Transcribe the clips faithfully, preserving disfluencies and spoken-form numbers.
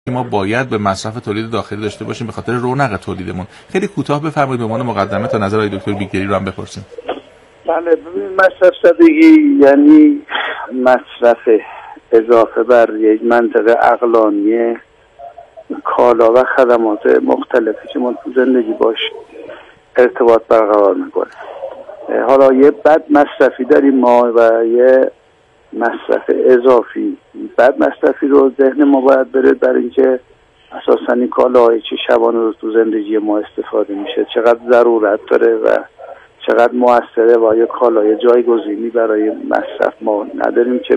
ما باید به مصرف تولید داخلی داشته باشیم به خاطر رونق تولیدمون. خیلی کوتاه بفرمایید به عنوان مقدمه تا نظر آقای دکتر بیگدلی رو هم بپرسیم. بله، ببین مصرف زدگی یعنی مصرف اضافه بر یک منطقه عقلانی کالا و خدمات مختلفی که ما تو زندگی باش ارتباط برقرار میکنه. حالا یه بد مصرفی داریم ما و یه مصرف اضافی. بد مصرفی رو ذهن ما باید بره برای اینکه اساساً این کالاهای چه شبانه روز تو زندگی ما استفاده میشه چقدر ضرورت داره و چقدر موثره و یه کالای جایگزینی برای مصرف ما نداریم که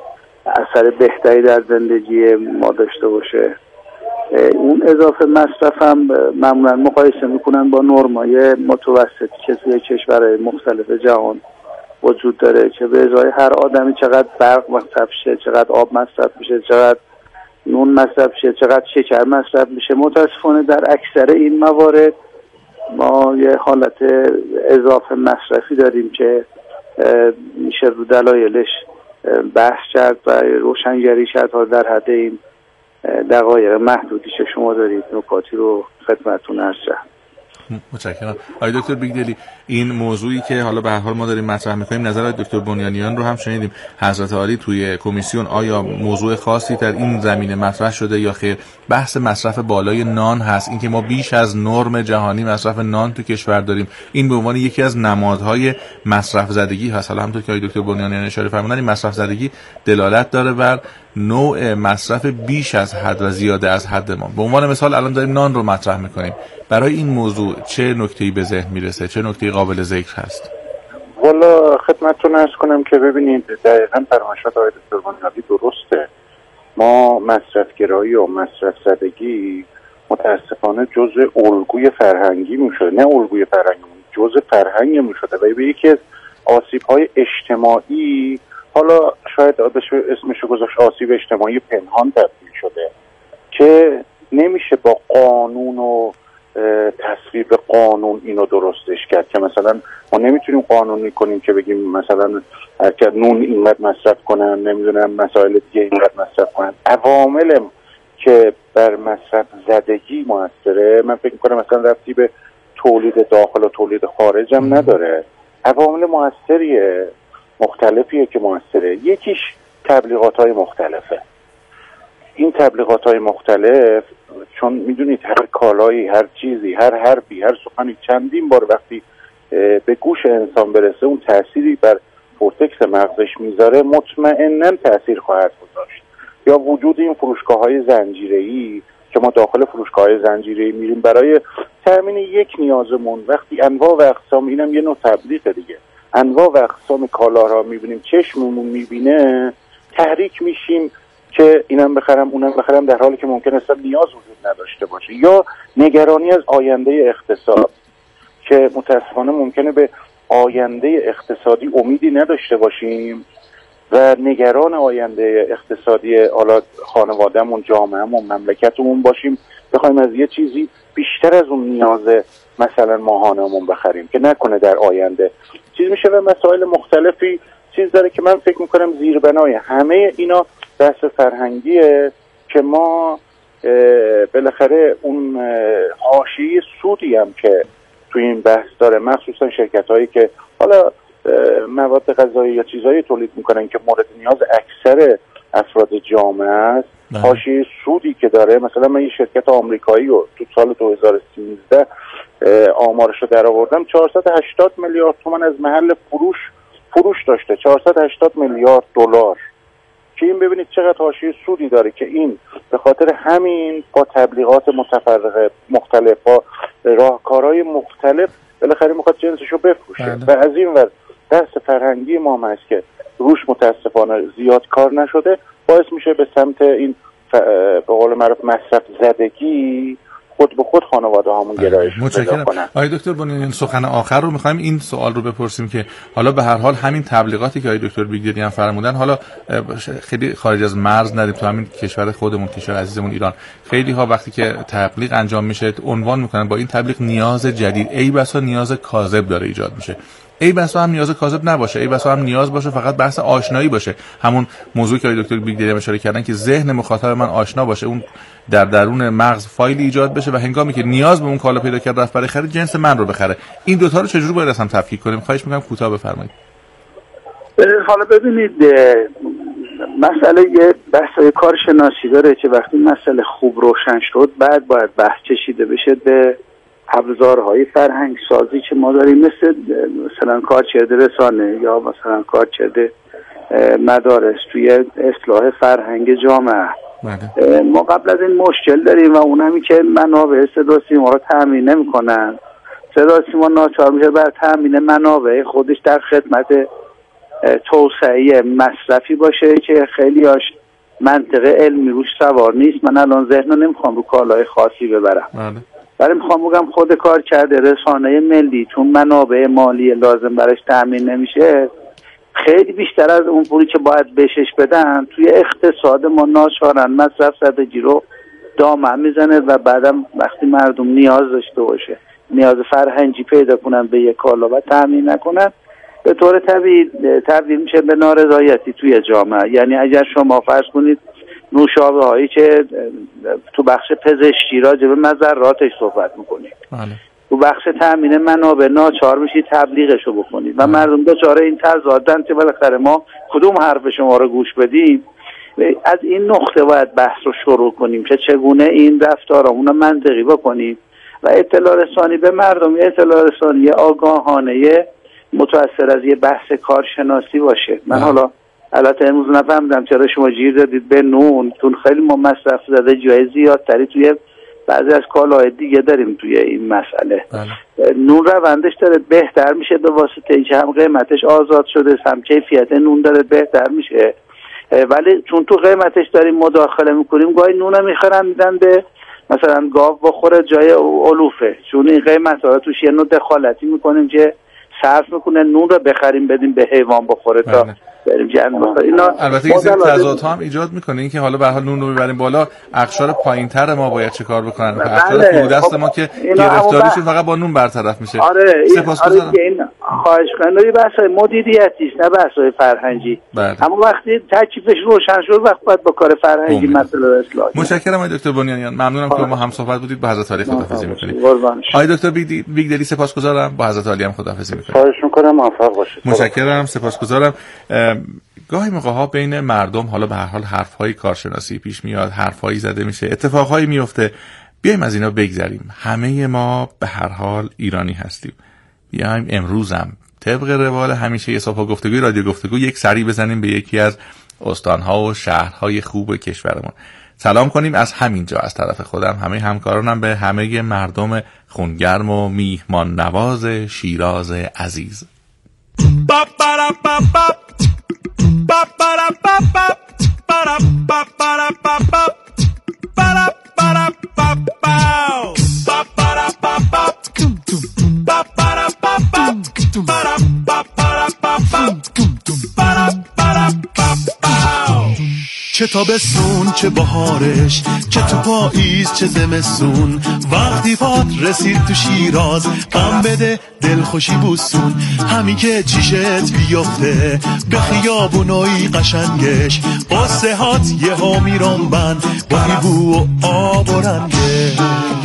اثر بهتری در زندگی ما داشته باشه. اون اضافه مصرف هم معمولا مقایسه میکنن با نرمای متوسطی که توی کشورهای مختلف جهان وجود داره که به ازای هر آدمی چقدر برق مصرف شه، چقدر آب مصرف میشه، چقدر نون مصرف شه، چقدر شکر مصرف میشه. متاسفانه در اکثر این موارد ما یه حالت اضافه مصرفی داریم که میشه رو دلایلش بحث کرد و روشنگری کرد تا در حد این دقایق محدودی که شما دارید نکاتی رو خدمتتون عرض کردم. متشکرم. آقای دکتر بیگدلی، این موضوعی که حالا به هر حال ما داریم مطرح می‌کنیم نظر دکتر بنیانیان رو هم شنیدیم. حضرت عالی توی کمیسیون آیا موضوع خاصی در این زمینه مطرح شده یا خیر؟ بحث مصرف بالای نان هست، اینکه ما بیش از نرم جهانی مصرف نان تو کشور داریم. این به عنوان یکی از نمادهای مصرف زدگی هست. حالا همونطور که آقای دکتر بنیانیان اشاره فرمودن این مصرف زدگی دلالت داره بر نوع مصرف بیش از حد و زیاده از حد ما. به عنوان مثال الان داریم نان رو مطرح می‌کنیم. برای این موضوع چه نکته‌ای به ذهن میرسه؟ چه نکته‌ای قابل ذکر هست؟ والا خدمتتون عرض کنم که ببینید دقیقاً فرمایشات آقای دکتر بنیانی درسته. ما مصرفگرایی و مصرف زدگی متاسفانه جزء الگوی فرهنگی میشه، نه الگوی فرهنگی، جزء فرهنگ میشده و به یکی از آسیب‌های اجتماعی، حالا شاید اسمشو گذاشت آسیب اجتماعی پنهان تبدیل شده که نمیشه با قانون و تصویب قانون اینو درستش کرد که مثلا ما نمیتونیم قانونی کنیم که بگیم مثلا هرکه نون اینقدر مصرف کنن، نمیدونم مسائل دیگه اینقدر مصرف کنن. عوامل که بر مصرف زدگی موثره من فکر میکنم مثلا ربطی به تولید داخل و تولید خارج هم نداره. عوامل موثریه، مختلفیه که موثره. یکیش تبلیغات های مختلفه. این تبلیغات های مختلف چون میدونید هر کالایی، هر چیزی، هر حرفی، هر سخنی چندین بار وقتی به گوش انسان برسه اون تأثیری بر کورتکس مغزش میذاره مطمئناً تأثیر خواهد گذاشت. یا وجود این فروشگاه های زنجیره‌ای که ما داخل فروشگاه های زنجیره‌ای میریم برای تامین یک نیازمون، وقتی انواع و اقسام، اینم یه نوع تبلیغ دیگه، انواع و اقسام کالا را میبینیم، چشممون میبینه، تحریک میشیم که اینم بخرم اونم بخرم، در حالی که ممکن است نیاز وجود نداشته باشه. یا نگرانی از آینده اقتصاد که متاسفانه ممکنه به آینده اقتصادی امیدی نداشته باشیم و نگران آینده اقتصادی حالا خانوادهمون، جامعهمون، مملکتمون باشیم، بخوایم از یه چیزی بیشتر از اون نیاز مثلا ماهانمون بخریم که نکنه در آینده چیز میشه. و مسائل مختلفی چیز داره که من فکر میکنم زیربنای همه اینا بحث فرهنگیه که ما بالاخره اون حاشیه سودی هم که توی این بحث داره، مخصوصا شرکت هایی که حالا مواد غذایی یا چیزهایی تولید میکنن که مورد نیاز اکثر افراد جامعه است، حاشیه سودی که داره. مثلا من یه شرکت آمریکایی رو تو سال دو هزار و سیزده آمارش رو در آوردم، چهارصد و هشتاد میلیارد تومان از محل فروش فروش داشته، چهارصد و هشتاد میلیارد دلار، که این ببینید چقدر حاشیه سودی داره که این به خاطر همین با تبلیغات متفرقه مختلف، با راهکارهای مختلف بالاخره میخواد جنسشو بفروشه. و از این ور دست فرهنگی ما هم هست که روش متاسفانه زیاد کار نشده، باعث میشه به سمت این به قول معروف مصرف زدگی خود به خود خانواده همون گرایش پیدا کنن. آقای دکتر بنیانیان، سخن آخر رو می‌خوایم این سوال رو بپرسیم که حالا به هر حال همین تبلیغاتی که آقای دکتر بیگدلی هم فرمودن، حالا خیلی خارج از مرز ندیم، تو همین کشور خودمون، کشور عزیزمون ایران، خیلی ها وقتی که تبلیغ انجام میشه عنوان میکنن با این تبلیغ نیاز جدید، ای بسا نیاز کاذب داره ایجاد میشه. ای بسا هم نیاز کاذب نباشه، ای بسا هم نیاز باشه فقط بحث آشنایی باشه. همون موضوعی که دکتر بیگدلی اشاره کردن که ذهن مخاطب من آشنا باشه، اون در درون مغز فایلی ایجاد بشه و هنگامی که نیاز به اون کالا پیدا کرد رفت برای خرید جنس من رو بخره. این دوتا رو چجوری باید اصلا تفکیک کنیم؟ خواهش میکنم کوتاه بفرمایید. حالا ببینید مسئله یه بحث کارشناسی داره که وقتی مسئله خوب روشن شد بعد باید بحث کشیده بشه به ابزارهای فرهنگ سازی که ما داریم، مثل مثلا کارکرد رسانه یا مثلا کارکرد مدارس توی اصلاح فرهنگ جامعه. ما قبل از این مشکل داریم و اونمی که منابع صدا سیما رو تامین نمی‌کنن. صدا سیما ناچار میشه بر تامین منابع خودش در خدمت توسعه مصرفی باشه که خیلی هاش منطقه علمی روش سوار نیست. من الان ذهن رو نمیخوام رو کالای خاصی ببرم، ولی میخوام بگم خود کار کرده رسانه ملی چون منابع مالی لازم برش تامین نمیشه، خیلی بیشتر از اون پولی که باید بهش بدن توی اقتصاد ما ناچارن مصرف زدگی رو دامن میزنه و بعدم وقتی مردم نیاز داشته باشه، نیاز فرهنگی پیدا کنن به یک کالا و تامین نکنن، به طور طبیعی تبدیل میشه به نارضایتی توی جامعه. یعنی اگر شما فرض کنید نوشابه هایی که تو بخش پزشکی راجع به مضراتش صحبت میکنید، تو بخش تامین منابع ناچار میشید تبلیغشو بکنید و مردم دچار این تضادن که بالاخره ما کدوم حرف شما رو گوش بدیم. از این نقطه باید بحث رو شروع کنیم که چگونه این رفتارمون رو منطقی بکنیم و اطلاع رسانی به مردم، اطلاع رسانی آگاهانه متأثر از یه بحث کارشناسی باشه. من حالا البته امروز نفهمیدم چرا شما گیر دادید به نون، چون خیلی ما مصرف زده جای زیادتری توی بعضی از کالاهای دیگه داریم توی این مسئله. بله. نون روندش داره بهتر میشه به واسطه اینکه هم قیمتش آزاد شده، هم کیفیت نون داره بهتر میشه، ولی چون تو قیمتش داریم مداخله میکنیم گاهی نون میخرن میدن به مثلا گاو بخوره جای علوفه، چون این قیمت ها توش یه نوع دخالتی میکنیم که صرف میکنه نون رو بخریم بدیم به حیوان بخوره تا بله. بریم جمع بخوریم. اینا البته این تضادها هم ایجاد میکنه، این که حالا به هر حال نون رو میبریم بالا، اقشار پایینتر ما باید چه کار بکنن؟ بله. اقشار فرودست خب ما که گرفتاریشون فقط با نون برطرف میشه. آره سپاسگزارم. آره این خواهش کنم بحث مدیریتی است نه بحث فرهنگی. بله. اما وقتی تکلیفش روشن شد وقت باید با کار فرهنگی مسئله اصلاح. متشکرم آقای دکتر بنیانیان، ممنونم که ما هم صحبت بودید. با حضرت عالی خداحافظی میکنیم. آقای دکتر بیگدلی سپاسگزارم، با حضرت عالی هم خداحافظی میکنیم. خواهش میکنم، موفق باشید. متشکرم، سپاسگزارم. گاهی موقع‌ها بین مردم حالا به هر حال حرف‌های کارشناسی پیش میاد، حرف‌هایی زده میشه، اتفاقهایی میفته. بیایم از اینا بگذریم. همه ما به هر حال ایرانی هستیم. بیایم امروزم طبق روال همیشه یه صبح گفتگوی رادیو گفتگو یک سری بزنیم به یکی از استان‌ها و شهرهای خوب کشورمون. سلام کنیم از همینجا، از طرف خودم، همه همکارانم، به همه مردم خونگرم و میهمان نواز شیراز عزیز. چه تابستون چه بهارش، چه تو پاییز چه زمستون، وقتی پات رسید تو شیراز غم بده دل خوشی بوسون، همین که چیشت بیفته به خیابونای قشنگش، قصه هات یه ها میرم بند با هیبو و آب و رنگش.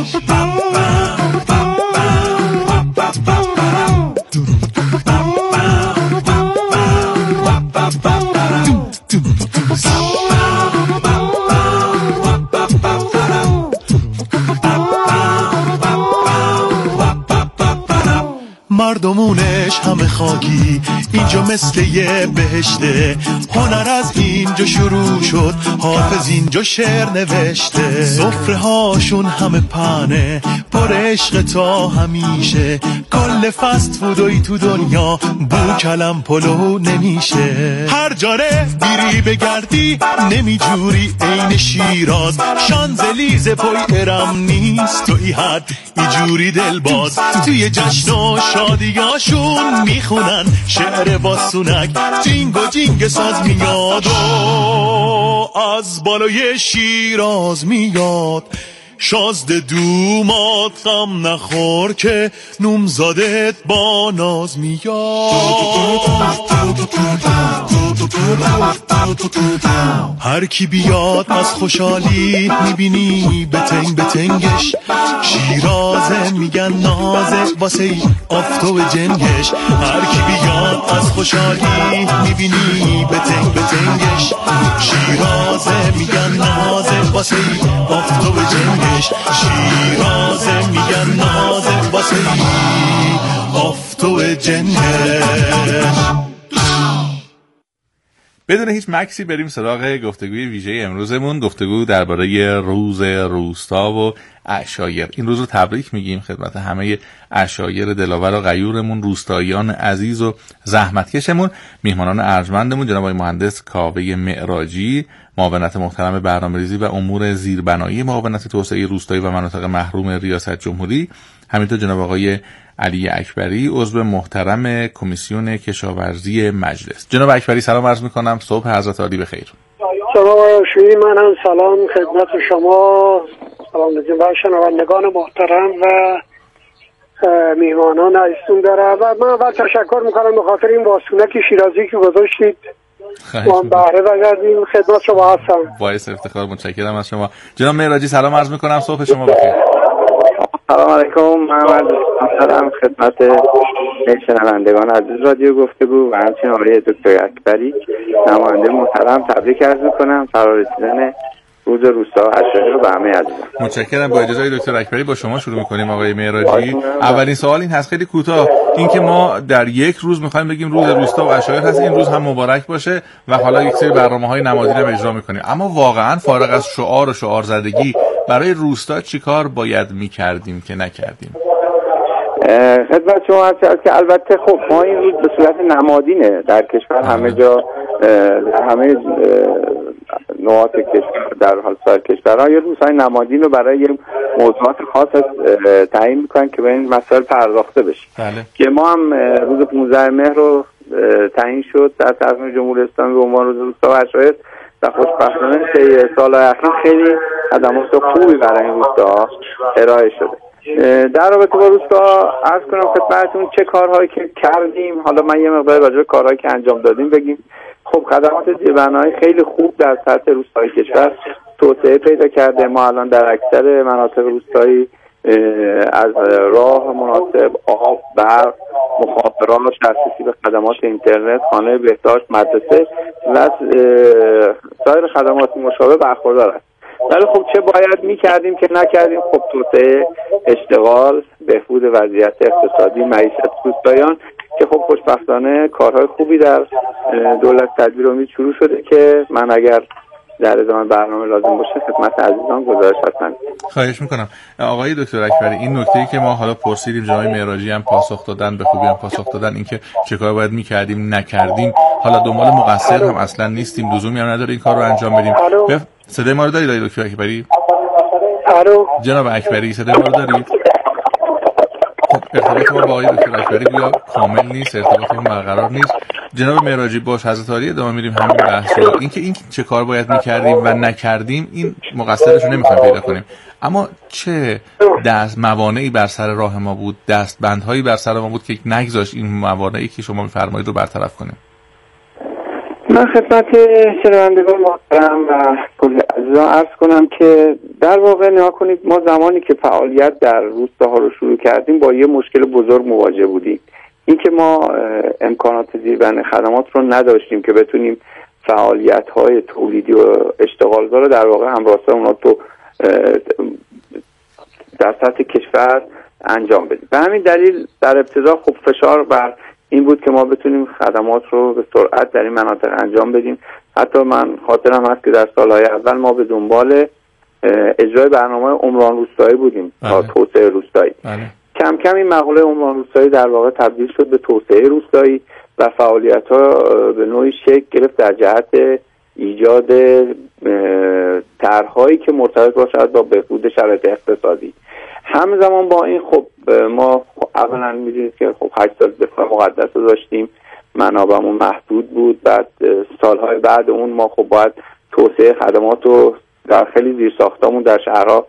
مردمونش همه خاکی، اینجا مثل یه بهشته، هنر از اینجا شروع شد، حافظ اینجا شعر نوشته، سفره هاشون همه پنه پر عشق تا همیشه، کل فست فودوی تو دنیا بو کلم پلو نمیشه، هر جاره بیری بگردی نمیجوری عین شیراز، شانزلیز پای ارم نیست تو ای حد ایجوری دل باز، توی جشن و شادیاشون میخونن شعر باسونک، جینگ و جینگ ساز میاد و از بالای شیراز میاد، شازده دومات غم نخور که نومزادت با ناز میاد. هر کی بیاد از خوشحالی میبینی بتنگ بتنگش، شیرازه میگن نازه واسه آفتاب جنگش. هر کی بیاد از خوشحالی میبینی بتنگ بتنگش، شیرازه میگن نازه واسه آفتاب جنگش. شیرازه میگن نازه واسه آفتاب جنگش. بدون هیچ مکسی بریم سراغ گفتگوی ویژه امروزمون. گفتگو درباره روز روستا و عشایر. این روز رو تبریک میگیم خدمت همه عشایر دلاور و غیورمون، روستاییان عزیز و زحمتکشمون. میهمانان ارجمندمون جناب آقای مهندس کاوه معراجی، معاونت محترم برنامه‌ریزی و امور زیربنایی معاونت توسعه روستایی و مناطق محروم ریاست جمهوری، همینطور جناب آقای علی اکبری، عضو محترم کمیسیون کشاورزی مجلس. جناب اکبری سلام عرض میکنم، صبح حضرت عالی بخیر. سلام شوی منم، سلام خدمت شما، سلام به شنوندگان محترم و میهمانان عزیزتون دارم. و من اول تشکر میکنم به خاطر این واسونک شیرازی که گذاشتید، ما بهره بگردیم. خدمت شما هستم. باعث افتخار، متشکرم از شما. جناب معراجی سلام عرض میکنم، صبح شما بخیر. سلام علیکم، من سلام خدمت شنوندگان عزیز رادیو گفتگو و همچنین آقای دکتر اکبری نماینده محترم تبریک عرض میکنم فرارسیدن روز روستا و عشایر رو به همه عزیزان. متشکرم. با اجازه دکتر اکبری با شما شروع میکنیم آقای معراجی. اولین سوال این هست، خیلی کوتاه، این که ما در یک روز میخوایم بگیم روز روستا و عشایر هست، این روز هم مبارک باشه و حالا یک سری برنامه‌های نمادین هم اجرا میکنیم، اما واقعا فارغ از شعار و شعار زدگی برای روستا چیکار باید میکردیم که نکردیم؟ خدمت شما هست که البته خب ما این روز به صورت نمادینه در کشور، همه جا در همه نقاط کشور، در حال سایر کشورها یه روزهای نمادین رو برای یه موضوعات خاص تعیین میکنن که به این مسائل پرداخته بشه. بله. که ما هم روز پانزده مهر رو تعیین شد در تصمیم جمهوری اسلامی به عنوان روز روستا و عشایر و خوشبختانه طی سال‌های اخیر خیلی خدمات خوبی برای این روستا ارائه شده. در رابطه با روستا عرض کنم خدمتتون چه کارهایی که کردیم. حالا من یه مقدار راجع به کارهایی که انجام دادیم بگیم. خب خدمات زیربنایی خیلی خوب در سطح روستایی کشور توسعه پیدا کرده. ما الان در اکثر مناطق روستایی از راه مناسب، آب، برق، مخابرات، دسترسی به خدمات اینترنت، خانه بهداشت، مدرسه و سایر خدمات مشابه برخوردار است. ولی خب چه باید میکردیم که نکردیم؟ خب توسعه اشتغال، بهبود وضعیت اقتصادی، معیشت روستاییان که خب خوشبختانه کارهای خوبی در دولت تدبیر امید شروع شده که من اگر در ادامه برنامه لازم باشه خدمت عزیزان گزارش هستم. خواهش میکنم. آقای دکتر اکبری، این نکته‌ای که ما حالا پرسیدیم جناب معراجی هم پاسخ دادن، به خوبی هم پاسخ دادن، اینکه چه کار باید میکردیم نکردیم، حالا دنبال مقصر هم اصلا نیستیم، لزومی هم نداره این کار رو انجام بدیم. بف... صدای ما رو دارید آقای دکتر اکبری؟ الو جناب اکبری صدای ما رو دارید؟ خب ارتباط ما با آقای دکتر اکبری بیا کامل نیست، ارتباط ما برقرار نیست. جناب معراجی باش حضرت عالی ادامه میدیم همین بحث رو. اینکه این چه کار باید میکردیم و نکردیم این مقصرش رو نمیخوایم پیدا کنیم، اما چه دست موانعی بر سر راه ما بود، دستبندهایی بر سر ما بود که نگذاشت این موانعی که شما میفرمایید رو برطرف کنیم؟ من خدمت شنوندگان محترم و کل عزیزان عرض کنم که در واقع نگاه کنید، ما زمانی که فعالیت در روستاها رو شروع کردیم با یه مشکل بزرگ مواجه بودیم، اینکه ما امکانات زیربنای خدمات رو نداشتیم که بتونیم فعالیت‌های تولیدی و اشتغالزا رو در واقع همراستا اونا تو در سطح کشور انجام بدیم. به همین دلیل در ابتدا خب فشار بر این بود که ما بتونیم خدمات رو به سرعت در این مناطق انجام بدیم. حتی من خاطرم هست که در سالهای اول ما به دنبال اجرای برنامه عمران روستایی بودیم تا توسعه روستایی. بله. کم کم این مقوله عمران روستایی در واقع تبدیل شد به توسعه روستایی و فعالیت‌ها به نوعی شکل گرفت در جهت ایجاد طرح‌هایی که مرتبط باشد با بهبود شرایط اقتصادی. همزمان با این خب ما اولا می‌دونید که خب هشت سال دفاع مقدس رو داشتیم، منابعمون محدود بود. بعد سالهای بعد اون ما خب باید توسعه خدمات رو در خیلی زیرساختامون در شهرها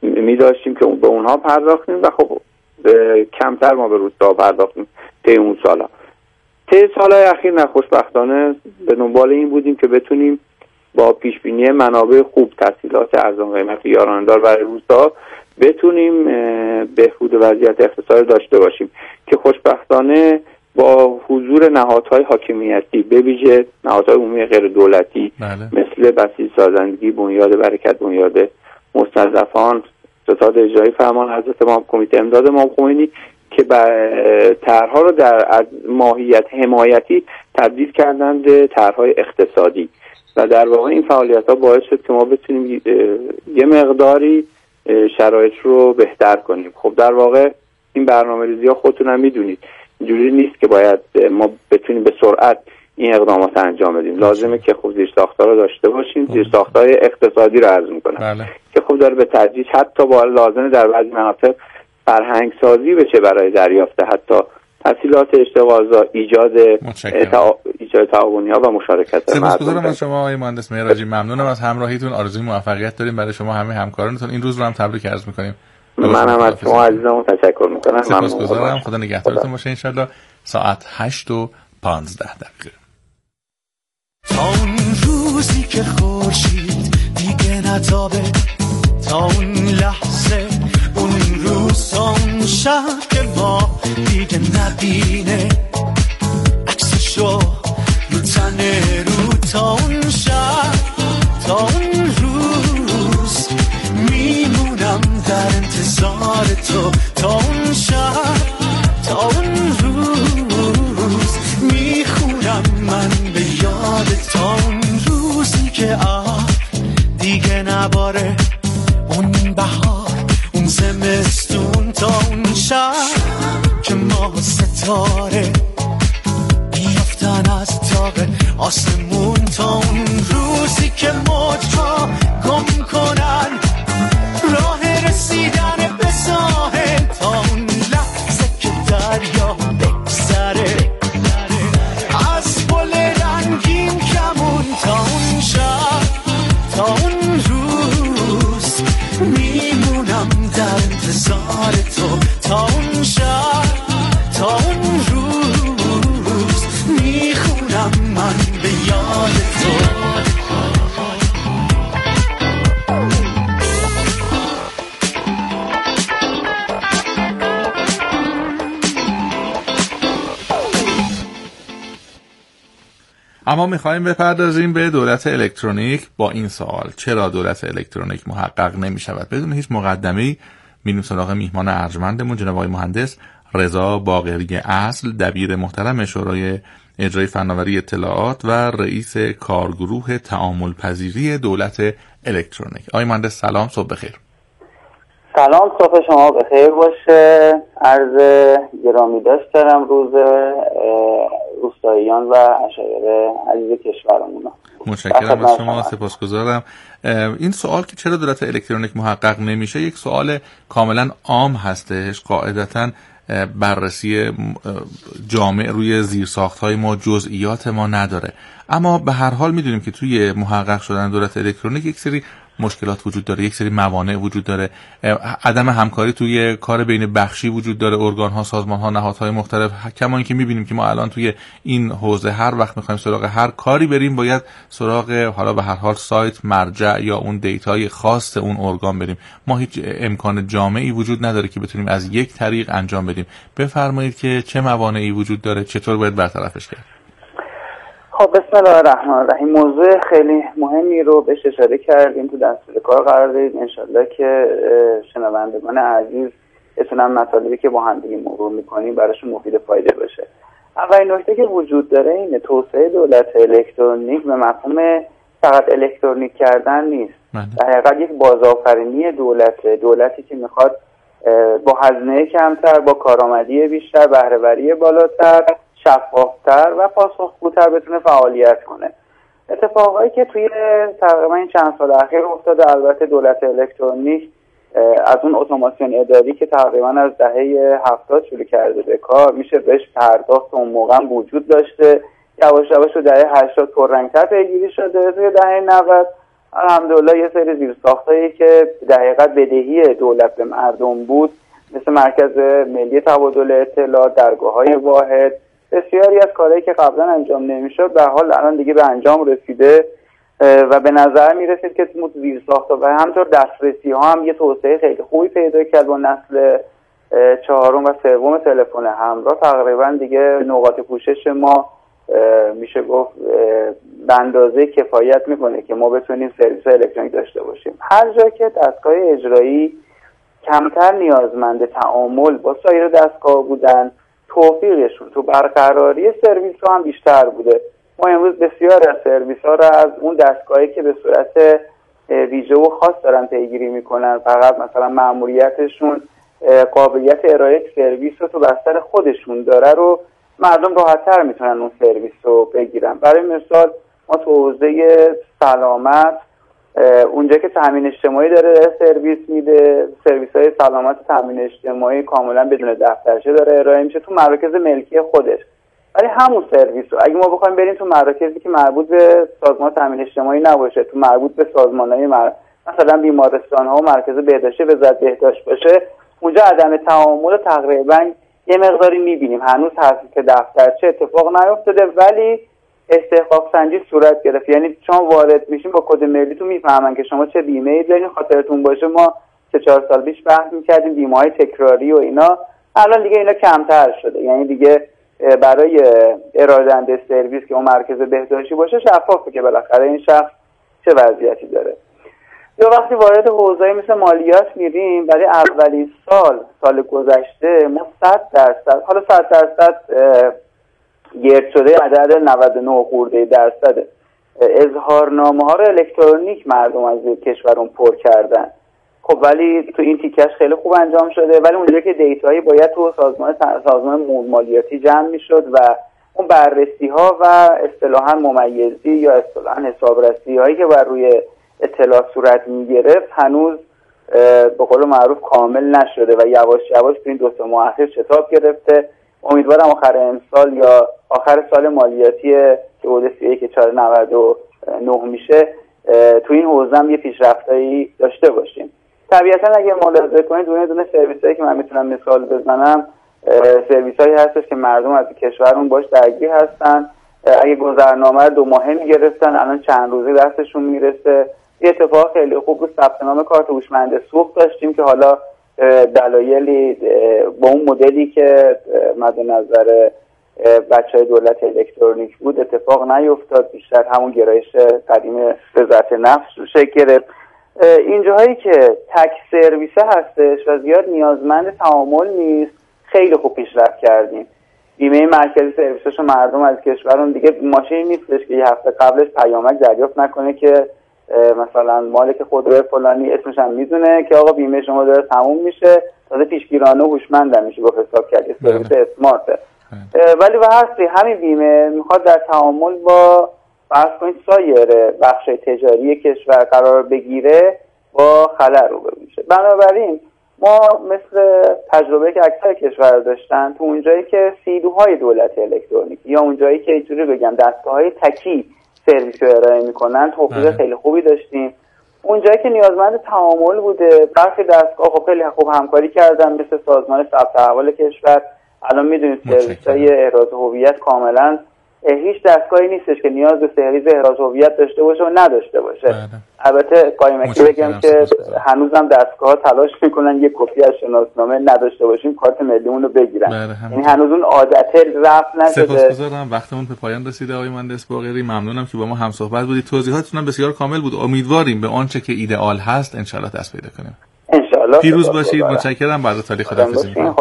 می داشتیم که به اونها پرداختیم و خب کمتر ما به روستا پرداختیم طی اون سالا. طی سالهای اخیر نخوشبختانه به دنبال این بودیم که بتونیم با پیشبینی منابع خوب، تسهیلات ارزان قیمت یارانه‌دار برای روستا بتونیم بهبود وضعیت اقتصادی داشته باشیم که خوشبختانه با حضور نهادهای حاکمیتی به ویژه نهادهای عمومی غیر دولتی بله. مثل بسیج سازندگی، بنیاد برکت، بنیاد مستضعفان، ستاد اجرایی فرمان حضرت امام، کمیته امداد امام خمینی که طرح‌ها رو در از ماهیت حمایتی تبدیل کردند به طرح‌های اقتصادی و در واقع این فعالیت‌ها باعث شد که ما بتونیم یه مقداری شرایط رو بهتر کنیم. خب در واقع این برنامه‌ریزی‌ها خودتون هم می‌دونید اینجوری نیست که باید ما بتونیم به سرعت این اقدامات انجام بدیم. لازمه که خب زیرساخت‌ها رو داشته باشیم، زیرساخت‌های اقتصادی رو عرض می‌کنم بله. که خب داره به تدریج حتی با لازمه در بعضی مناطق فرهنگ سازی بشه برای دریافت حتی تسهیلات اشتغالزا، ایجاد تا... ایجاد تعاونی‌ها و مشارکت. سپاسگزارم از شما آقای مهندس مهراجی، ممنونم از همراهیتون، آرزوی موفقیت داریم برای شما همه همکارانتون. این روز رو هم تبریک عرض می‌کنیم. منم از شما عزیزم تشکر می‌کنم. سپاسگزارم. خدا نگهدارتون باشه ان شاءالله. ساعت هشت و پانزده دقیقه. تا اون روزی که خورشید دیگه نتابه، تا اون لحظه، اون روز، تا اون شب که ما دیگه نبینه عکسشو رو تنه رو، تا اون شب، تا اون روز میمونم در انتظار تو، تا اون شب، تا اون روز میخونم من به یاد، تا اون روزی که آه دیگه نباره، اون بهار، اون زمستون، تا اون شب که ما ستاره بیافتن از تاق آسمون، تا اون روزی که موجها گم کنن راه رسیدن به ساحل، تا اون لحظه که دریا بگذره از گل رنگین کمون، تا اون شب، تا اون روز میمونم در انتظار تو، تا اون شب، تا اون روز میخونم من به یاد تو. اما میخوایم بپردازیم به دولت الکترونیک با این سوال: چرا دولت الکترونیک محقق نمی شود؟ بدون هیچ مقدمه‌ای میریم سراغ میهمان ارجمندمون، جناب آقای مهندس رضا باقری اصل، دبیر محترم شورای اجرای فناوری اطلاعات و رئیس کارگروه تعامل پذیری دولت الکترونیک. آقای مهندس سلام، صبح بخیر. سلام، صبح شما بخیر باشه. عرض گرامی داشتم روز روستاییان و عشایر عزیز کشورمون. متشکرم از شما، سپاسگزارم. این سوال که چرا دولت الکترونیک محقق نمیشه یک سوال کاملا عام هستش. قاعدتاً بررسی جامع روی زیرساخت‌های ما، جزئیات ما نداره، اما به هر حال میدونیم که توی محقق شدن دولت الکترونیک یک سری مشکلات وجود داره، یک سری موانع وجود داره، عدم همکاری توی کار بین بخشی وجود داره، ارگان‌ها، سازمان‌ها، نهادهای مختلف. کما اینکه می‌بینیم که ما الان توی این حوزه هر وقت می‌خوایم سراغ هر کاری بریم باید سراغ حالا به هر حال سایت، مرجع یا اون دیتای خاص اون ارگان بریم. ما هیچ امکان جامعی وجود نداره که بتونیم از یک طریق انجام بدیم. بفرمایید که چه موانعی وجود داره، چطور باید برطرفش کرد؟ خب بسم الله الرحمن الرحیم. موضوع خیلی مهمی رو بهش اشاره کردیم، تو دستور کار قرار دادید. انشالله که شنوندگان عزیز بتونن مطالبی که با هم دیگه مرور میکنیم براشون مفید فایده باشه. اولین نکته که وجود داره اینه توسعه دولت الکترونیک به مفهوم فقط الکترونیک کردن نیست. در حقیقت یک بازآفرینی دولت دولتی که میخواد با هزینه کمتر، با کارآمدی بیشتر، بهره‌وری بالاتر، شفافتر و پاسخگوتر بتونه فعالیت کنه. اتفاقایی که توی تقریبا این چند سال اخیر افتاده، البته دولت الکترونیک از اون اتوماسیون اداری که تقریبا از دهه هفتاد شروع کرده به کار، میشه بهش پرداخت، اون موقع هم وجود داشته، یواش یواش تو دهه هشتاد پررنگ‌تر پیگیری شده، توی دهه نود الحمدلله یه سری زیرساختایی که در حقیقت بدهی دولت به مردم بود، مثل مرکز ملی تبادل اطلاعات، درگاه‌های واحد، بسیاری از کارهایی که قبلا انجام نمیشد به حال الان دیگه به انجام رسیده و به نظر میرسید که زیرساخت‌ها و همینطور دسترسی ها هم یه توسعه خیلی خوبی پیدا کرد. با نسل چهارم و سوم تلفن همراه تقریبا دیگه نقاط پوشش ما میشه گفت به اندازه کفایت میکنه که ما بتونیم سرویس الکترونیک داشته باشیم. هر جا که دستگاه اجرایی کمتر نیازمند تعامل با سایر دستگاه بودن، توفیقشون تو برقراری سرویس ها هم بیشتر بوده. ما امروز بسیار از سرویس ها را از اون دستگاهی که به صورت ویژه و خاص دارن پیگیری میکنن، فقط مثلا مأموریتشون قابلیت ارائه سرویس رو تو بستر خودشون داره رو مردم راحت‌تر میتونن اون سرویس رو بگیرن. برای مثال ما تو حوزه سلامت اونجا که تامین اجتماعی داره سرویس میده، سرویس‌های سلامت و تامین اجتماعی کاملا بدون دفترچه داره ارائه میشه تو مراکز ملکی خودش. ولی همون سرویس رو اگه ما بخوایم بریم تو مراکزی که مربوط به سازمان تامین اجتماعی نباشه، تو مربوط به سازمان‌های مر... مثلا بیمارستان‌ها و مرکز بهداشتی وزارت بهداشت باشه، اونجا عدم تعامل تقریبا یه مقداری می‌بینیم. هنوز حذف دفترچه اتفاق نیفتاده ولی استحقاق سنجی صورت گرفت. یعنی شما وارد میشین با کد ملیتون میفهمن که شما چه بیمه‌ای دارین. خاطرتون باشه ما سه چهار سال پیش بحث می‌کردیم بیمه‌های تکراری و اینا، الان دیگه اینا کمتر شده. یعنی دیگه برای ارائه دهنده سرویس که اون مرکز بهداشتی باشه شفافه که بالاخره این شخص چه وضعیتی داره. یا وقتی وارد حوزه‌ای مثل مالیات میریم، برای اولین سال سال گذشته ما صد درصد حالا صد درصد گرد شده عدد نود و نه خورده درصد اظهارنامه ها رو الکترونیک مردم از کشورمون پر کردن. خب ولی تو این تیکش خیلی خوب انجام شده، ولی اونجایی که دیتایی باید تو سازمان سازمان مالیاتی جمع میشد و اون بررسی ها و اصطلاحاً ممیزی یا اصطلاحاً حسابرسی هایی که بر روی اطلاع صورت میگرفت هنوز به قول معروف کامل نشده و یواش یواش تو این دو سه ماه اخیر شتاب گرفته. امیدوارم آخر امسال یا آخر سال مالیاتی که حدود سی و یک چهار نود و نه میشه تو این حوزه هم یه پیشرفتایی داشته باشیم. طبیعتا اگه ملاحظه کنید دونه دونه سرویسایی که من میتونم مثال بزنم سرویسایی هستش که مردم از کشورمون باش درگیر هستن. اگه گذرنامه دو ماهه میگرفتن الان چند روزه دستشون میرسه. یه اتفاق خیلی خوب رو ثبت نام کارت هوشمند سوخت داشتیم که حالا دلایلی با اون مدلی که مد نظر بچهای دولت الکترونیک بود اتفاق نیفتاد، بیشتر همون گرایش قدیم وزارت نفت رو شکل گرفت. این جاهایی که تک سرویسه هستش و زیاد نیازمند تعامل نیست خیلی خوب پیشرفت کردیم. بیمه مرکزی سرویسش مردم از کشورون دیگه ماشینی نیستش که یه هفته قبلش پیامک دریافت نکنه که مثلا مالک خودرو فلانی اسمش هم میدونه که آقا بیمه شما داره تموم میشه، تازه پیشگیرانه و هوشمند میشه با حساب کرد سرویس اسمارته. ولی و هستی همین بیمه میخواد در تعامل با فرض کنید سایر بخشای تجاری کشور قرار بگیره با خلل روبرو میشه. بنابراین ما مثل تجربه که اکثر کشور داشتن تو اونجایی که سیدوهای دولت الکترونیک یا اونجایی که اینجوری بگم دستگاه‌های تکی سرویس رو ارائه میکنن توفیق خیلی خوبی داشتیم. اونجایی که نیازمند تعامل بوده برخی دستگاه خب خیلی خوب همکاری کردن مثل سازمان ثبت احوال کشور. الان میدونید سرویس‌های احراز هویت کاملا هیچ دستگاهی نیستش که نیاز به سرویس احراز هویت داشته باشه و نداشته باشه. بله. البته قایمکی بگم که هنوزم دستگاه‌ها تلاش میکنن یک کپی از شناسنامه نداشته باشیم کارت ملیمون رو بگیرن. بله. یعنی هنوز اون عادت رفع نشده. سپاسگزارم وقتمون به پایان رسیده آقای مهندس باقری. ممنونم که با ما هم صحبت بودید. توضیحاتتون هم بسیار کامل بود. امیدواریم به آنچه که ایدئال هست ان شاءالله دست پیدا کنیم. ان شاءالله. پیروز باشید. متشکرم. بعد از تاریخ خداحافظی می‌کنم.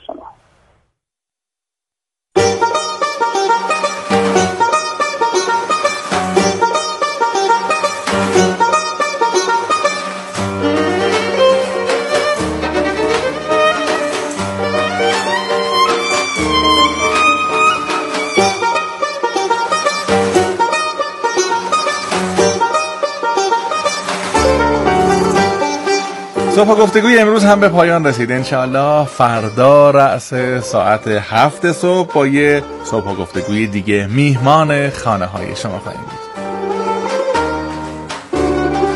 صبح گفتگوی امروز هم به پایان رسید. انشاءالله فردا رأس ساعت هفت صبح با یه صبح گفتگوی دیگه میهمان خانه های شما خواهیم بود.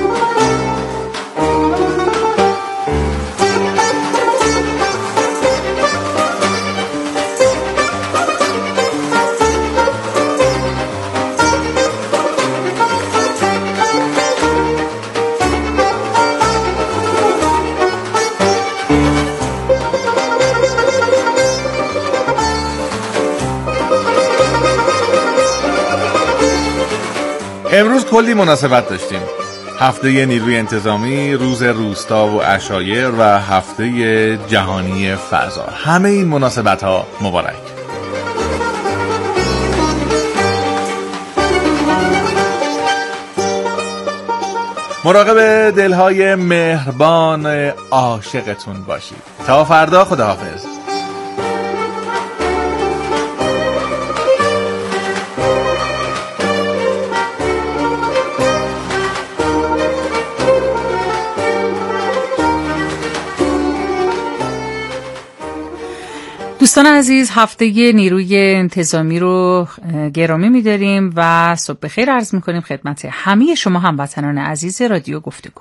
امروز کلی مناسبت داشتیم. هفته نیروی انتظامی، روز روستا و عشایر و هفته جهانی فضا. همه این مناسبت ها مبارک. مراقب دلهای مهربان عاشقتون باشید. تا فردا، خداحافظ. دوستان عزیز، هفته نیروی انتظامی رو گرامی می‌داریم و صبح بخیر عرض می‌کنیم خدمت همه شما هموطنان عزیز رادیو گفتگو.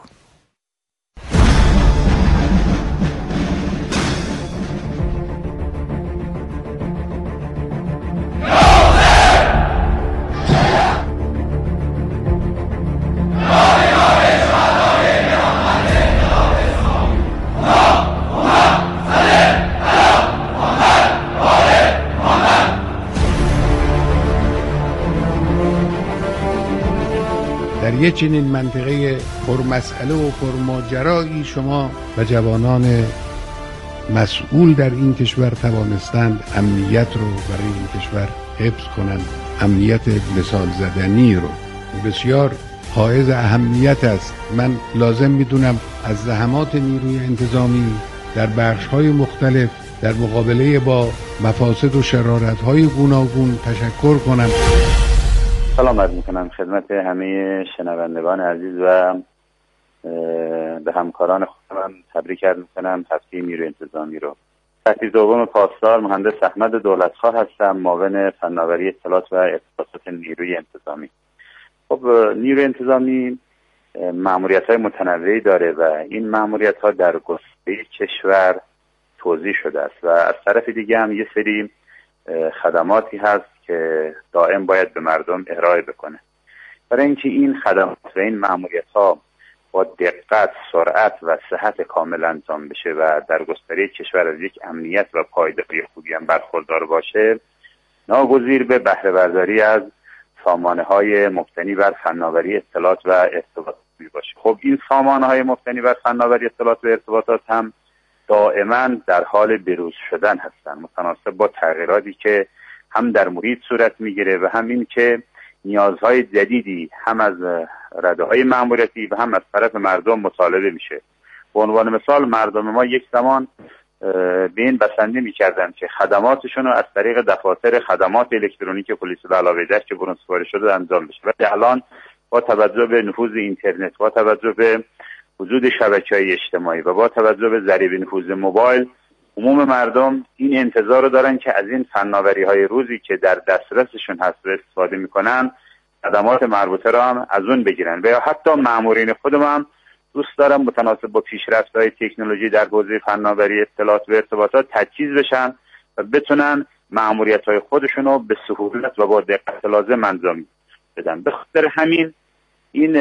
در یک چنین منطقه پرمسئله و پرماجرایی شما و جوانان مسئول در این کشور توانستند امنیت رو برای این کشور حفظ کنند، امنیت مثال زدنی رو. بسیار حائز اهمیت است. من لازم میدونم از زحمات نیروی انتظامی در بخش‌های مختلف در مقابله با مفاسد و شرارت‌های گوناگون تشکر کنم. سلام عرض میکنم خدمت همه شنوندگان عزیز و به همکاران خودم تبریک عرض میکنم هفته نیروی انتظامی رو. سرتیپ دوم پاسدار مهندس احمد دولتخواه هستم، معاون فناوری اطلاعات و ارتباطات نیروی انتظامی. خب نیروی انتظامی مأموریت‌های متنوعی داره و این مأموریت‌ها در گستره کشور توزیع شده است و از طرف دیگه هم یه سری خدماتی هست که دائم باید به مردم ارائه بکنه. برای اینکه این خدمات و این مأموریت‌ها با دقت، سرعت و صحت کامل انجام بشه و در گستره کشور از یک امنیت و پایداری خوبی هم برخوردار باشه، ناگزیر به بهره برداری از سامانه‌های مبتنی بر فناوری اطلاعات و ارتباطات باشه. خب این سامانه‌های مبتنی بر فناوری اطلاعات و ارتباطات هم دائما در حال بروز شدن هستند، متناسب با تغییراتی که هم در محیط صورت میگیره و هم این که نیازهای جدیدی هم از رده‌های مأموریتی و هم از طرف مردم مطالبه میشه. به عنوان مثال مردم ما یک زمان به این بسنده میکردن که خدماتشون رو از طریق دفاتر خدمات الکترونیک پلیس به علاوه در که برون سپارش شده انجام بشه، ولی الان با توجه به نفوذ اینترنت، با توجه به وجود شبکه‌های اجتماعی و با توجه به ضریب نفوذ موبایل، عموم مردم این انتظار رو دارن که از این فناوری‌های روزی که در دسترسشون هست و استفاده میکنن خدمات مربوطه رو هم از اون بگیرن و یا حتی مامورین خودم هم دوست دارم متناسب با پیشرفت‌های تکنولوژی در حوزه فناوری اطلاعات و ارتباطات تجهیز بشن و بتونن ماموریت‌های خودشون رو به سهولت و با دقت لازم انجام بدن. به خاطر همین این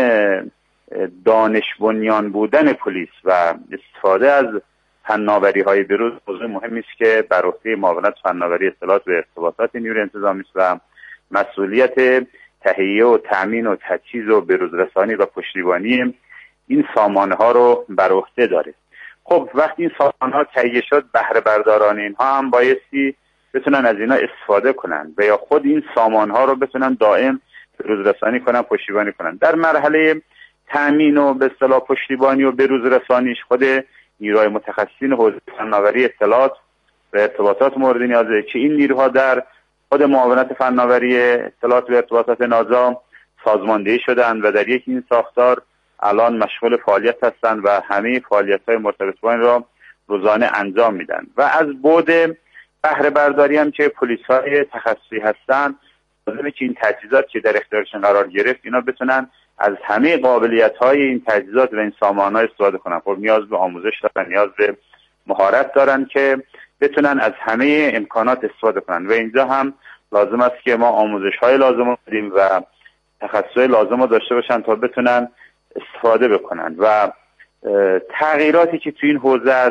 دانش بنیان بودن پلیس و استفاده از فناوری‌های بروز موضوع مهمی است که بر عهده معاونت فناوری اطلاعات و ارتباطات نیروی انتظامی است و مسئولیت تهیه و تامین و تجهیز و بروزرسانی و پشتیبانی این سامانه‌ها رو بر عهده داره. خب وقتی این سامانه‌ها تهیه شد، بهره برداران اینها هم بایستی بتونن از اینا استفاده کنن و یا خود این سامانه‌ها رو بتونن دائم بروزرسانی کنن، پشتیبانی کنن. در مرحله تامین و به اصطلاح پشتیبانی و بروزرسانیش خود نیروهای متخصصین حوزه فناوری اطلاعات و ارتباطات مورد نیازه که این نیروها در خود معاونت فناوری اطلاعات و ارتباطات نازا سازماندهی شدند و در یک این ساختار الان مشغول فعالیت هستند و همه فعالیت‌های مرتبط با این را روزانه انجام میدن و از بعد بهره برداری هم که پلیس‌های تخصصی هستند لازمه که این تجهیزات که در اختیارشون قرار گرفت اینا بتونن از همه قابلیت‌های این تجهیزات و این سامان‌ها استفاده کنن. خب نیاز به آموزش دارن، نیاز به مهارت دارن که بتونن از همه امکانات استفاده کنن و اینجا هم لازم است که ما آموزش‌های لازم رو بدیم و تخصصهای لازم رو داشته باشن تا بتونن استفاده بکنن و تغییراتی که تو این حوزه